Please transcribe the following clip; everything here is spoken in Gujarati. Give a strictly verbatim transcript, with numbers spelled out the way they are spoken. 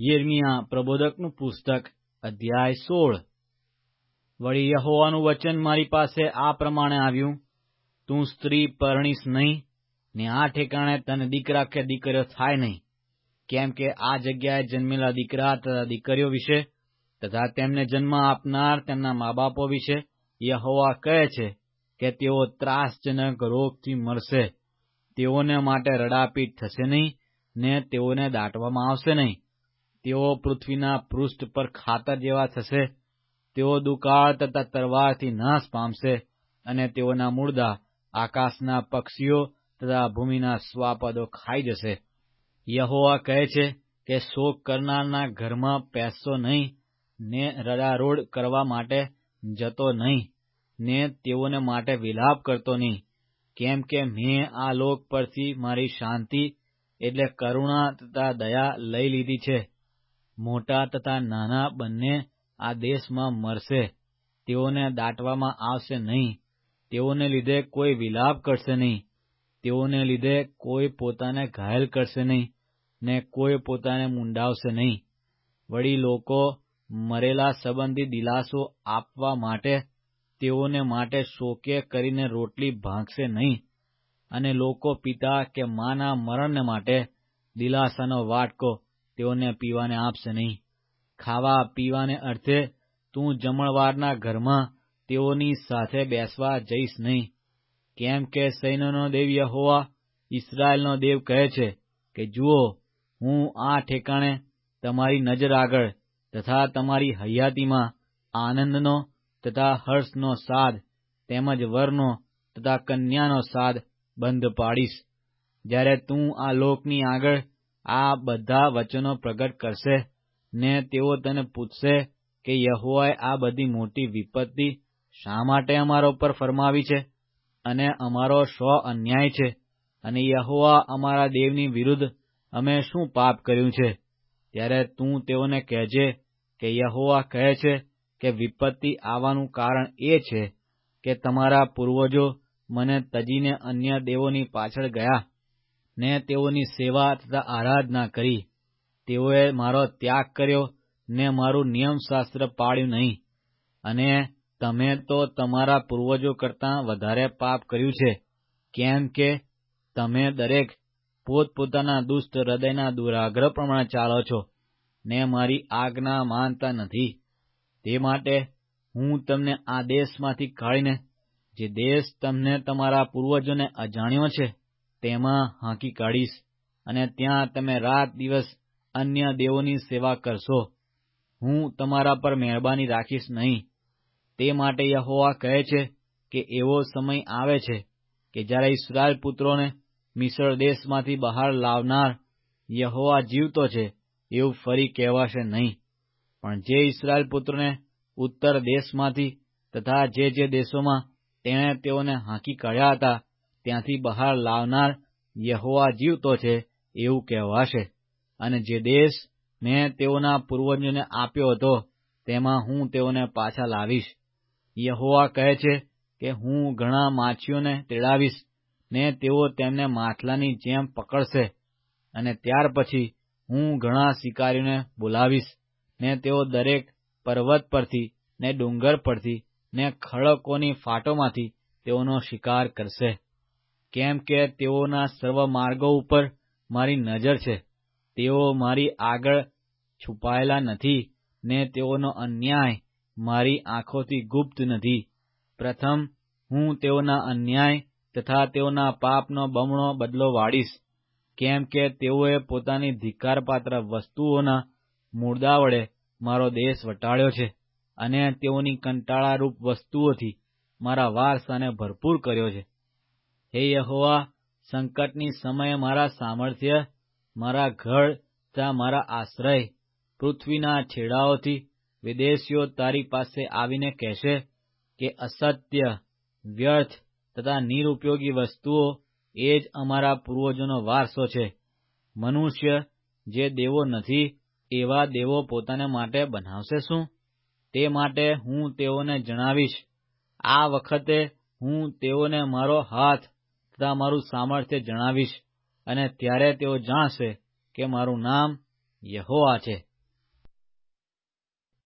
યિર્મયાહ પ્રબોધકનું પુસ્તક અધ્યાય સોળ. વળી યહોવાનું વચન મારી પાસે આ પ્રમાણે આવ્યું, તું સ્ત્રી પરણીશ નહીં, ને આ ઠેકાણે તને દીકરા કે દીકરીઓ થાય નહીં, કેમ કે આ જગ્યાએ જન્મેલા દીકરા તથા દીકરીઓ વિશે તથા તેમને જન્મ આપનાર તેમના મા બાપો વિશે યહોવા કહે છે કે તેઓ ત્રાસજનક રોગથી મરશે. તેઓને માટે રડાપીટ થશે નહીં, ને તેઓને દાટવામાં આવશે નહીં. તેઓ પૃથ્વીના પૃષ્ઠ પર ખાતર જેવા થશે. તેઓ દુકાળ તથા તલવારથી નાશ પામશે, અને તેઓના મૂળદા આકાશના પક્ષીઓ તથા ભૂમિના શ્વાપદો ખાઈ જશે. યહોવા કહે છે કે શોક કરનારના ઘરમાં પેસશો નહીં, ને રડારોડ કરવા માટે જતો નહીં, ને તેઓને માટે વિલાપ કરતો નહીં, કેમ કે મેં આ લોક પરથી મારી શાંતિ એટલે કરુણા તથા દયા લઈ લીધી છે. મોટા તથા નાના બંને આ દેશમાં મરશે. તેઓને દાટવામાં આવશે નહીં. તેઓને લીધે કોઈ વિલાપ કરશે નહીં. તેઓને લીધે કોઈ પોતાને ઘાયલ કરશે નહીં, ને કોઈ પોતાને મુંડાવશે નહીં. વળી લોકો મરેલા સંબંધી દિલાસો આપવા માટે તેઓને માટે શોકે કરીને રોટલી ભાંગશે નહીં, અને લોકો પિતા કે માના મરણને માટે દિલાસાનો વાટકો તેઓને પીવાને આપશે નહીં. ખાવા પીવાને અર્થે તું જમણવારના ઘરમાં તેઓની સાથે બેસવા જઈશ નહીં, કેમ કે સૈન્યનો દેવ યહોવા ઇસ્રાયેલનો દેવ કહે છે કે જુઓ, હું આ ઠેકાણે તમારી નજર આગળ તથા તમારી હયાતીમાં આનંદનો તથા હર્ષનો સાદ તેમજ વરનો તથા કન્યાનો સાદ બંધ પાડીશ. જ્યારે તું આ લોકની આગળ આ બધા વચનો પ્રગટ કરશે, ને તેઓ તને પૂછશે કે યહોવાએ આ બધી મોટી વિપત્તિ શા માટે અમારા ઉપર ફરમાવી છે, અને અમારો શો અન્યાય છે, અને યહોવા અમારા દેવની વિરુદ્ધ અમે શું પાપ કર્યું છે, ત્યારે તું તેઓને કહેજે કે યહોવા કહે છે કે વિપત્તિ આવવાનું કારણ એ છે કે તમારા પૂર્વજો મને તજીને અન્ય દેવોની પાછળ ગયા, ને તેઓની સેવા તથા આરાધના કરી. તેઓએ મારો ત્યાગ કર્યો, ને મારું નિયમશાસ્ત્ર પાળ્યું નહીં. અને તમે તો તમારા પૂર્વજો કરતાં વધારે પાપ કર્યું છે, કેમ કે તમે દરેક પોતપોતાના દુષ્ટ હૃદયના દુરાગ્રહ પ્રમાણે ચાલો છો, ને મારી આજ્ઞા માનતા નથી. તે માટે હું તમને આ દેશમાંથી કાઢીને જે દેશ તમને તમારા પૂર્વજોને અજાણ્યો છે તેમાં હાંકી કાઢીશ, અને ત્યાં તમે રાત દિવસ અન્ય દેવોની સેવા કરશો. હું તમારા પર મહેરબાની રાખીશ નહીં. તે માટે યહોવા કહે છે કે એવો સમય આવે છે કે જ્યારે ઇસ્રાયેલ પુત્રોને મિસ્ર દેશમાંથી બહાર લાવનાર યહોવા જીવતો છે એવું ફરી કહેવાશે નહીં. પણ જે ઇસ્રાયેલ પુત્રોને ઉત્તર દેશમાંથી તથા જે જે દેશોમાં તેણે તેઓને હાંકી કાઢ્યા હતા ત્યાંથી બહાર લાવનાર યહોવા જીવતો છે એવું કહેવાશે. અને જે દેશ મેં તેઓના પૂર્વજોને આપ્યો હતો તેમાં હું તેઓને પાછા લાવીશ. યહોવા કહે છે કે હું ઘણા માછીઓને તેડાવીશ, ને તેઓ તેમને માછલાની જેમ પકડશે. અને ત્યાર પછી હું ઘણા શિકારીઓને બોલાવીશ, ને તેઓ દરેક પર્વત પરથી ને ડુંગર પરથી ને ખડકોની ફાટોમાંથી તેઓનો શિકાર કરશે. કેમ કે તેઓના સર્વ માર્ગો ઉપર મારી નજર છે. તેઓ મારી આગળ છુપાયેલા નથી, ને તેઓનો અન્યાય મારી આંખોથી ગુપ્ત નથી. પ્રથમ હું તેઓના અન્યાય તથા તેઓના પાપનો બમણો બદલો વાળીશ, કેમ કે તેઓએ પોતાની ધિક્કારપાત્ર વસ્તુઓના મૂળદા વડે મારો દેશ વટાળ્યો છે, અને તેઓની કંટાળારૂપ વસ્તુઓથી મારા વારસાને ભરપૂર કર્યો છે. હે યહોવા, સંકટની સમયે મારા સામર્થ્ય, મારા ગઢ તથા મારા આશ્રય, પૃથ્વીના છેડાઓથી વિદેશીઓ તારી પાસે આવીને કહેશે કે અસત્ય, વ્યર્થ તથા નિરુપયોગી વસ્તુઓ એ જ અમારા પૂર્વજોનો વારસો છે. મનુષ્ય જે દેવો નથી એવા દેવો પોતાને માટે બનાવશે શું? તે માટે હું તેઓને જણાવીશ. આ વખતે હું તેઓને મારો હાથ તથા મારું સામર્થ્ય જણાવીશ, અને ત્યારે તેઓ જાણશે કે મારું નામ યહોવા છે.